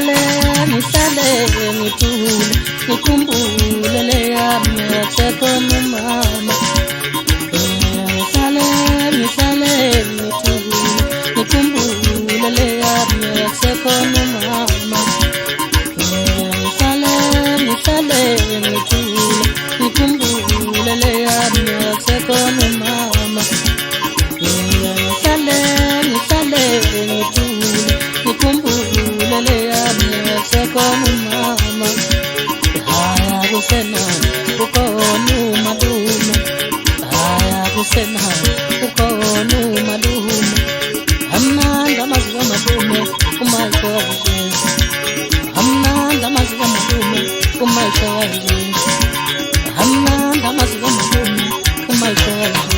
Nisale nitule nikumbule le yami yasekono mama. Nisale nitule nikumbule le yami yasekono mama. Nisale nitule nikumbule le yami yasekono mama. Nisale nitule nikumbule le yami yasekono mama. Haya kusena ukonu madume. Haya kusena ukonu madume. Hamnanda maziwa madume kumaisha wanje. Hamnanda maziwa madume kumaisha wanje. Hamnanda maziwa madume kumaisha wanje.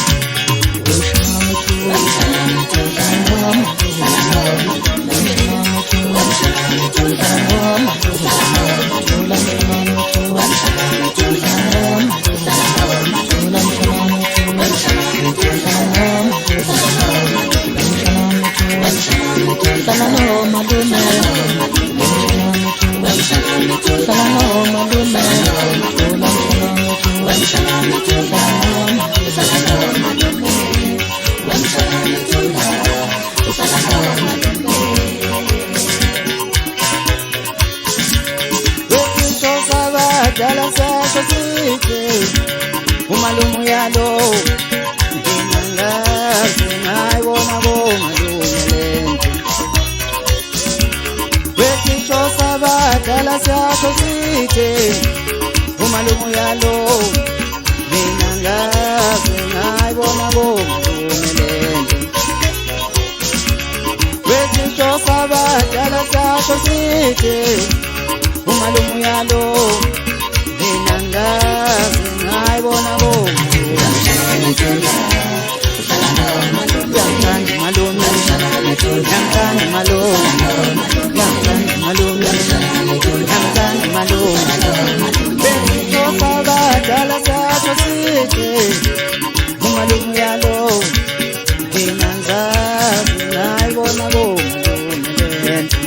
Umalumu yalo ndinangazi ngayibona bomalungelento wekisho sabadala sakho sithe umalumu yalo ndinangazi ngayibona bomalungelento wekisho sabadala sakho sithe umalumu yalo ndinangazi ngayibona bomalungelento Yangani malume, yangani malume, yangani malume, yangani malume. Bento sabadala sakho sithe, umalume yalo, ndinangazi ngayibona bomalungelento.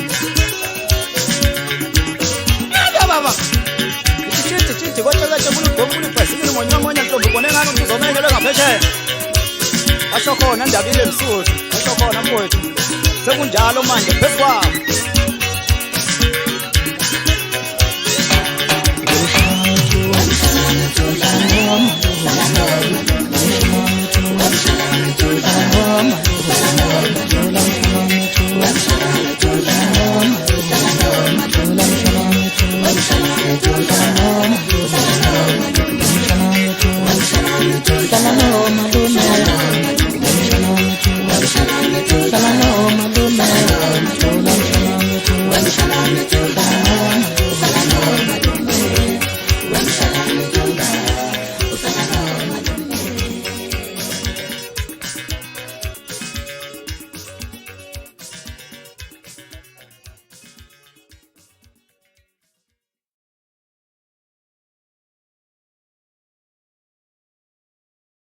Baba, chithi kwathi kulugomuli phezulu monyamonya ntombi konengana uzomele ngaphesheya. Asho khona ndabile emsuthu, asho khona mfowethu. Sekunjalo manje phezukwa. Salano